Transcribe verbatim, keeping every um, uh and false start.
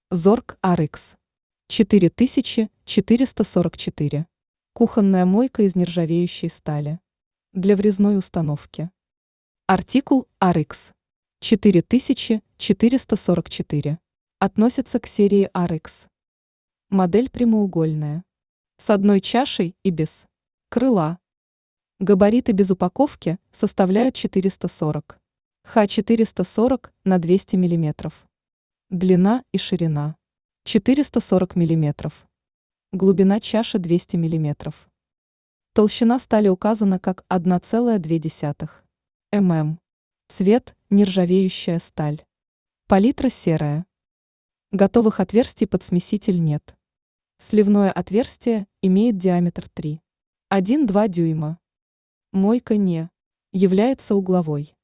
Зорг ар икс четыре тысячи четыреста сорок четыре. Кухонная мойка из нержавеющей стали. Для врезной установки. Артикул ар икс четыре тысячи четыреста сорок четыре. Относится к серии ар икс. Модель прямоугольная. С одной чашей и без крыла. Габариты без упаковки составляют четыреста сорок. ха четыреста сорок на двести миллиметров. Длина и ширина четыреста сорок миллиметров. Глубина чаши двести миллиметров. Толщина стали указана как одна целая две десятых мм. Цвет – нержавеющая сталь. Палитра серая. Готовых отверстий под смеситель нет. Сливное отверстие имеет диаметр три и одна десятая дюйма. Мойка не является угловой.